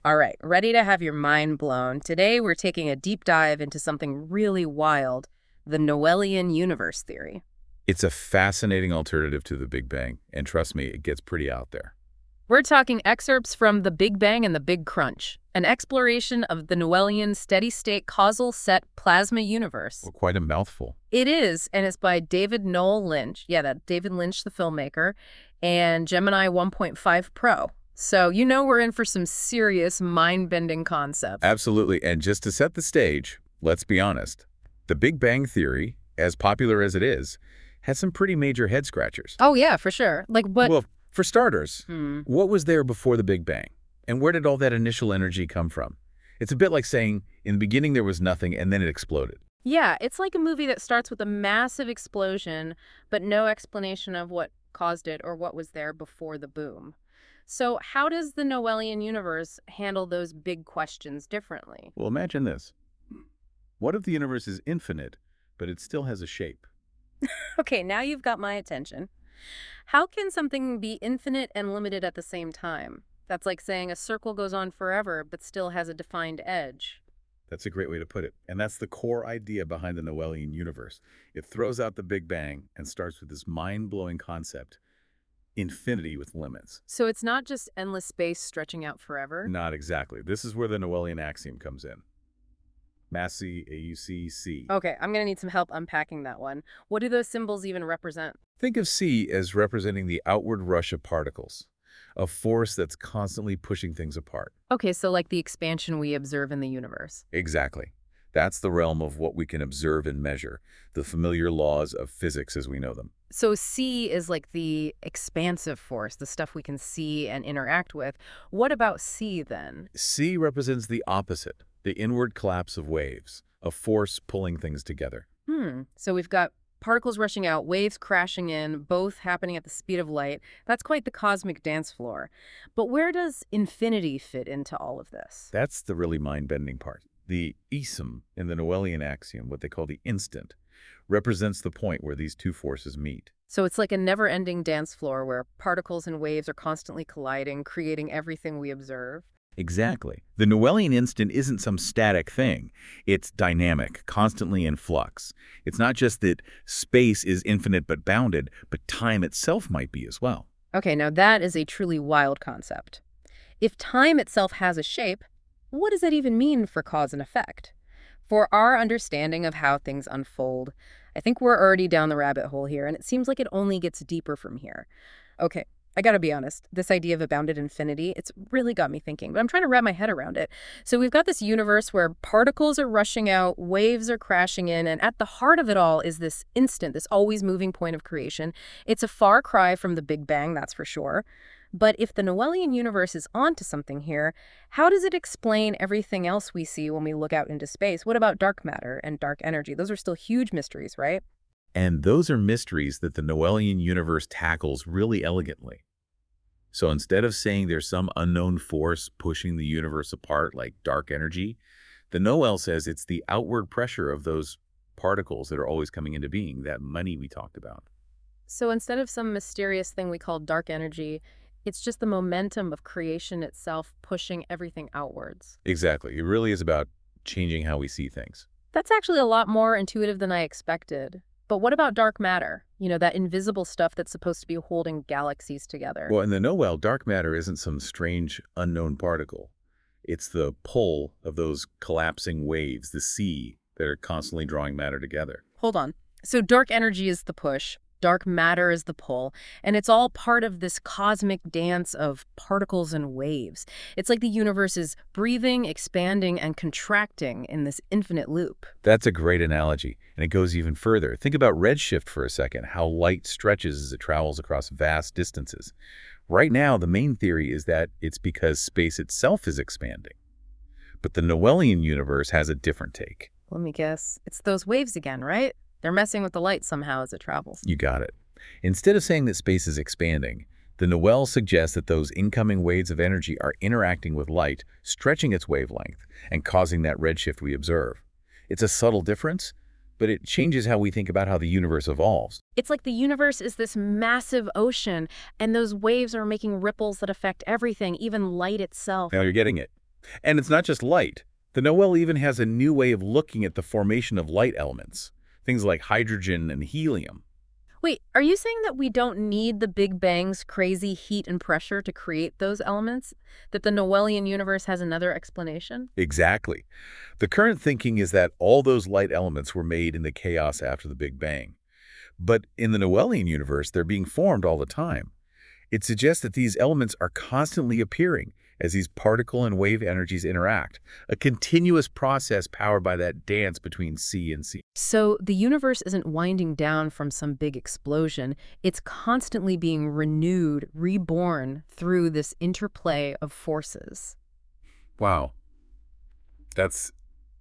All right, ready to have your mind blown. Today, we're taking a deep dive into something really wild, the Noelian universe theory. It's a fascinating alternative to the Big Bang, and trust me, it gets pretty out there. We're talking excerpts from The Big Bang and the Big Crunch, an exploration of the Noelian steady-state causal set plasma universe. Well, quite a mouthful. It is, and it's by David Noel Lynch. Yeah, that David Lynch, the filmmaker, and Gemini 1.5 Pro. So you know we're in for some serious mind-bending concepts. Absolutely, and just to set the stage, let's be honest. The Big Bang Theory, as popular as it is, has some pretty major head-scratchers. Oh, yeah, for sure. Like, what? Well, for starters, Hmm. what was there before the Big Bang? And where did all that initial energy come from? It's a bit like saying, in the beginning there was nothing, and then it exploded. Yeah, it's like a movie that starts with a massive explosion, but no explanation of what caused it or what was there before the boom. So how does the Noelian universe handle those big questions differently? Well, imagine this. What if the universe is infinite, but it still has a shape? Okay, now you've got my attention. How can something be infinite and limited at the same time? That's like saying a circle goes on forever, but still has a defined edge. That's a great way to put it. And that's the core idea behind the Noelian universe. It throws out the Big Bang and starts with this mind-blowing concept, infinity with limits. So it's not just endless space stretching out forever? Not exactly. This is where the Noelian axiom comes in. Massey, AUC, Okay, I'm gonna need some help unpacking that one. What do those symbols even represent? Think of C as representing the outward rush of particles, a force that's constantly pushing things apart. Okay, so like the expansion we observe in the universe. Exactly. That's the realm of what we can observe and measure, the familiar laws of physics as we know them. So C is like the expansive force, the stuff we can see and interact with. What about C then? C represents the opposite, the inward collapse of waves, a force pulling things together. So we've got particles rushing out, waves crashing in, both happening at the speed of light. That's quite the cosmic dance floor. But where does infinity fit into all of this? That's the really mind-bending part. The ism in the Noelian axiom, what they call the instant, represents the point where these two forces meet. So it's like a never-ending dance floor where particles and waves are constantly colliding, creating everything we observe. Exactly. The Noelian instant isn't some static thing. It's dynamic, constantly in flux. It's not just that space is infinite but bounded, but time itself might be as well. Okay, now that is a truly wild concept. If time itself has a shape, what does that even mean for cause and effect? For our understanding of how things unfold, I think we're already down the rabbit hole here, and it seems like it only gets deeper from here. Okay, I gotta be honest, this idea of a bounded infinity, it's really got me thinking, but I'm trying to wrap my head around it. So we've got this universe where particles are rushing out, waves are crashing in, and at the heart of it all is this instant, this always moving point of creation. It's a far cry from the Big Bang, that's for sure. But if the Noelian universe is onto something here, how does it explain everything else we see when we look out into space? What about dark matter and dark energy? Those are still huge mysteries, right? And those are mysteries that the Noelian universe tackles really elegantly. So instead of saying there's some unknown force pushing the universe apart like dark energy, the Noel says it's the outward pressure of those particles that are always coming into being, that money we talked about. So instead of some mysterious thing we call dark energy, it's just the momentum of creation itself pushing everything outwards. Exactly. It really is about changing how we see things. That's actually a lot more intuitive than I expected. But what about dark matter? You know, that invisible stuff that's supposed to be holding galaxies together. Well, in the Noel, dark matter isn't some strange unknown particle. It's the pull of those collapsing waves, the sea, that are constantly drawing matter together. Hold on. So dark energy is the push, dark matter is the pull, and it's all part of this cosmic dance of particles and waves. It's like the universe is breathing, expanding, and contracting in this infinite loop. That's a great analogy, and it goes even further. Think about redshift for a second, how light stretches as it travels across vast distances. Right now, the main theory is that it's because space itself is expanding. But the Noelian universe has a different take. Let me guess. It's those waves again, right? They're messing with the light somehow as it travels. You got it. Instead of saying that space is expanding, the Noel suggests that those incoming waves of energy are interacting with light, stretching its wavelength, and causing that redshift we observe. It's a subtle difference, but it changes how we think about how the universe evolves. It's like the universe is this massive ocean, and those waves are making ripples that affect everything, even light itself. Now you're getting it. And it's not just light. The Noel even has a new way of looking at the formation of light elements, things like hydrogen and helium. Wait, are you saying that we don't need the Big Bang's crazy heat and pressure to create those elements? That the Noelian universe has another explanation? Exactly. The current thinking is that all those light elements were made in the chaos after the Big Bang. But in the Noelian universe, they're being formed all the time. It suggests that these elements are constantly appearing as these particle and wave energies interact, a continuous process powered by that dance between C and C. So the universe isn't winding down from some big explosion. It's constantly being renewed, reborn through this interplay of forces. Wow. That's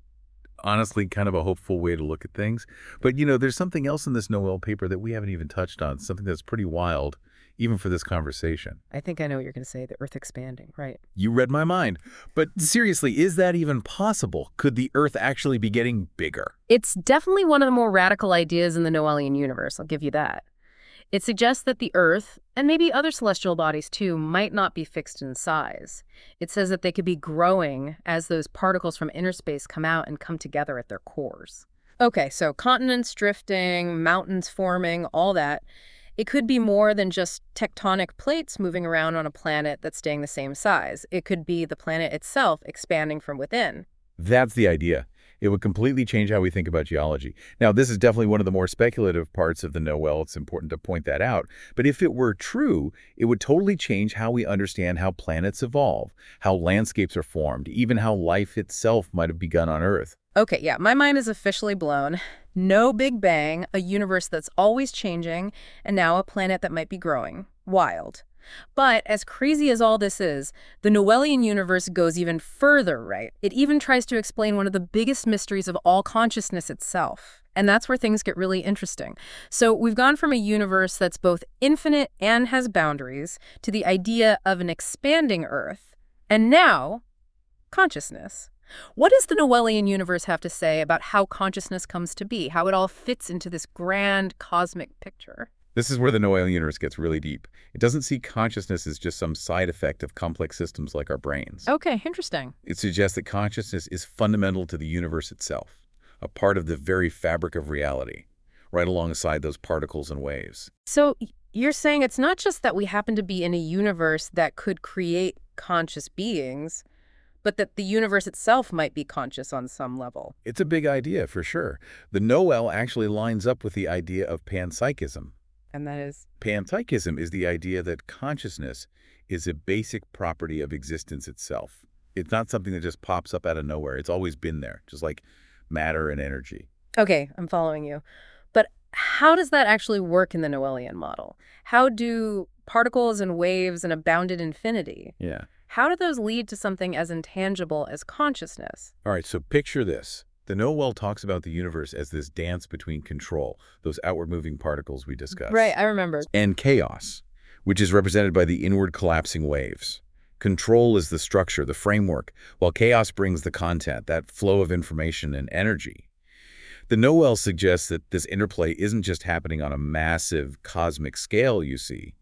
honestly kind of a hopeful way to look at things. But, there's something else in this Noel paper that we haven't even touched on, something that's pretty wild, even for this conversation. I think I know what you're going to say, the Earth expanding, right? You read my mind. But seriously, is that even possible? Could the Earth actually be getting bigger? It's definitely one of the more radical ideas in the Noelian universe, I'll give you that. It suggests that the Earth, and maybe other celestial bodies too, might not be fixed in size. It says that they could be growing as those particles from inner space come out and come together at their cores. Okay, so continents drifting, mountains forming, all that. It could be more than just tectonic plates moving around on a planet that's staying the same size. It could be the planet itself expanding from within. That's the idea. It would completely change how we think about geology. Now, this is definitely one of the more speculative parts of the Noel. It's important to point that out. But if it were true, it would totally change how we understand how planets evolve, how landscapes are formed, even how life itself might have begun on Earth. Okay, yeah, my mind is officially blown. No Big Bang, a universe that's always changing, and now a planet that might be growing. Wild. But as crazy as all this is, the Noelian universe goes even further, right? It even tries to explain one of the biggest mysteries of all consciousness itself. And that's where things get really interesting. So we've gone from a universe that's both infinite and has boundaries to the idea of an expanding Earth, and now consciousness. What does the Noelian universe have to say about how consciousness comes to be, how it all fits into this grand cosmic picture? This is where the Noel universe gets really deep. It doesn't see consciousness as just some side effect of complex systems like our brains. Okay, interesting. It suggests that consciousness is fundamental to the universe itself, a part of the very fabric of reality, right alongside those particles and waves. So you're saying it's not just that we happen to be in a universe that could create conscious beings, but that the universe itself might be conscious on some level. It's a big idea, for sure. The Noel actually lines up with the idea of panpsychism. And that is? Panpsychism is the idea that consciousness is a basic property of existence itself. It's not something that just pops up out of nowhere. It's always been there, just like matter and energy. Okay, I'm following you. But how does that actually work in the Noelian model? How do particles and waves and a bounded infinity, Yeah. how do those lead to something as intangible as consciousness? All right, so picture this. The Noel talks about the universe as this dance between control, those outward-moving particles we discussed. Right, I remember. And chaos, which is represented by the inward collapsing waves. Control is the structure, the framework, while chaos brings the content, that flow of information and energy. The Noel suggests that this interplay isn't just happening on a massive cosmic scale, you see.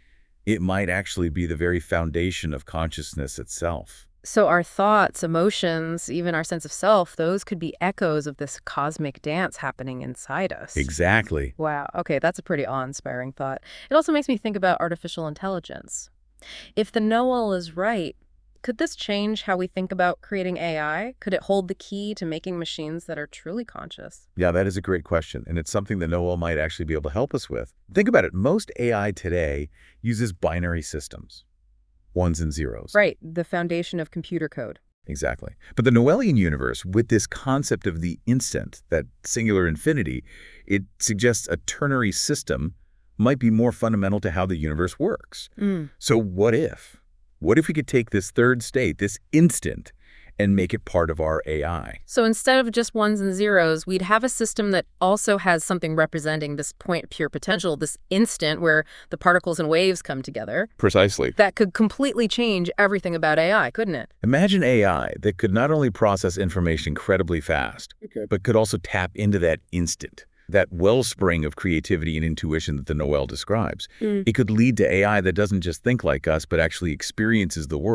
It might actually be the very foundation of consciousness itself. So our thoughts, emotions, even our sense of self, those could be echoes of this cosmic dance happening inside us. Exactly. Wow. Okay, that's a pretty awe-inspiring thought. It also makes me think about artificial intelligence. If the Noel is right, could this change how we think about creating AI? Could it hold the key to making machines that are truly conscious? Yeah, that is a great question, and it's something that Noel might actually be able to help us with. Think about it. Most AI today uses binary systems, ones and zeros. Right, the foundation of computer code. Exactly. But the Noelian universe, with this concept of the instant, that singular infinity, it suggests a ternary system might be more fundamental to how the universe works. So what if? What if we could take this third state, this instant, and make it part of our AI? So instead of just ones and zeros, we'd have a system that also has something representing this point of pure potential, this instant where the particles and waves come together. Precisely. That could completely change everything about AI, couldn't it? Imagine AI that could not only process information incredibly fast, but could also tap into that instant, that wellspring of creativity and intuition that the Noel describes. It could lead to AI that doesn't just think like us, but actually experiences the world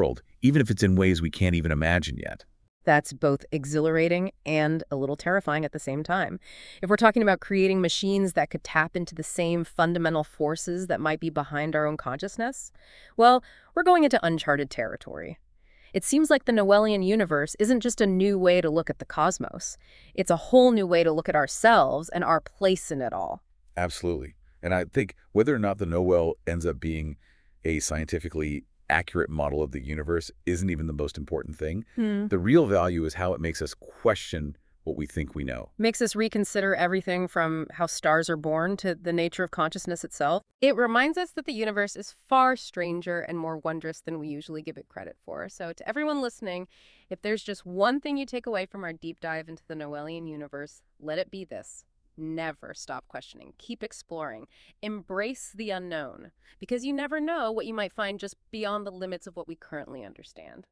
even if it's in ways we can't even imagine yet. That's both exhilarating and a little terrifying at the same time. If we're talking about creating machines that could tap into the same fundamental forces that might be behind our own consciousness, well, we're going into uncharted territory. It seems like the Noelian universe isn't just a new way to look at the cosmos. It's a whole new way to look at ourselves and our place in it all. Absolutely. And I think whether or not the Noel ends up being a scientifically accurate model of the universe isn't even the most important thing. Hmm. The real value is how it makes us question what we think we know. Makes us reconsider everything from how stars are born to the nature of consciousness itself. It reminds us that the universe is far stranger and more wondrous than we usually give it credit for. So to everyone listening, if there's just one thing you take away from our deep dive into the Noelian universe, let it be this. Never stop questioning. Keep exploring. Embrace the unknown, because you never know what you might find just beyond the limits of what we currently understand.